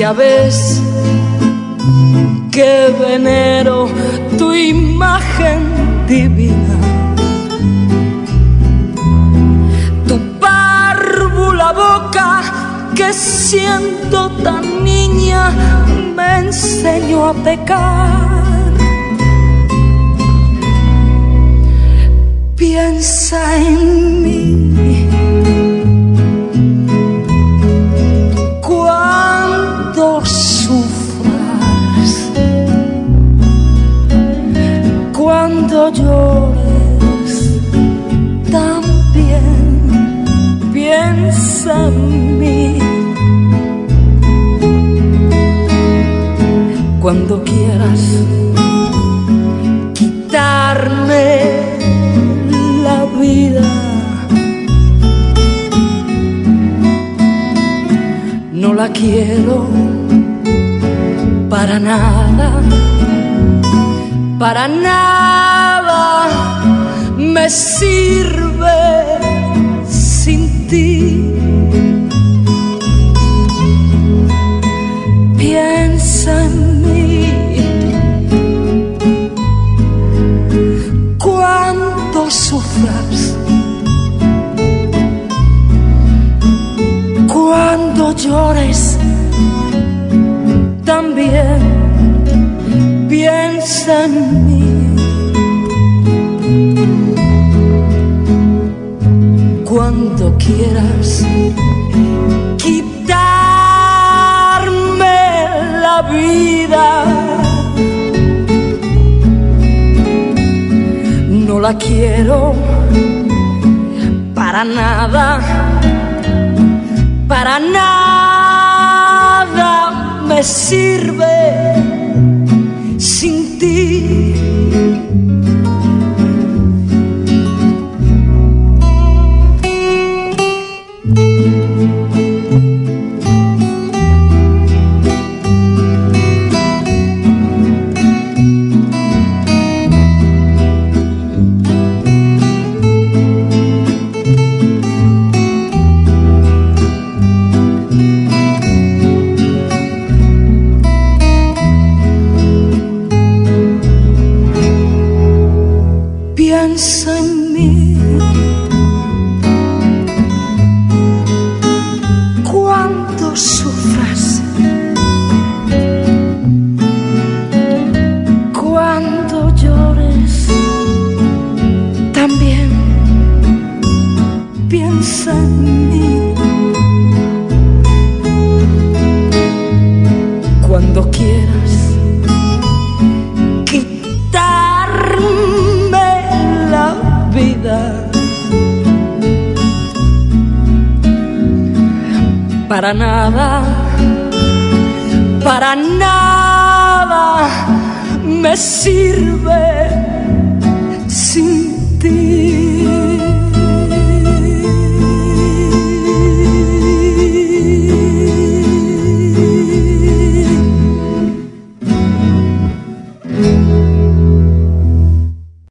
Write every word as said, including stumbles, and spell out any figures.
ya ves que venero tu imagen divina, tu párvula boca que siendo tan niña me enseñó a pecar. Piensa en mí cuando sufras, cuando llores, también piensa en mí. Cuando quieras quitarme la vida, no la quiero para nada, para nada me sirve sin ti. Piensa en mí cuando sufras, cuando llores, también piensa en mí. Cuando quieras quitarme la vida, no la quiero para nada, para nada me sirve sin ti. Piensa en mí cuando sufras, cuando llores, también piensa en mí. Cuando quieras vida, para nada, para nada me sirve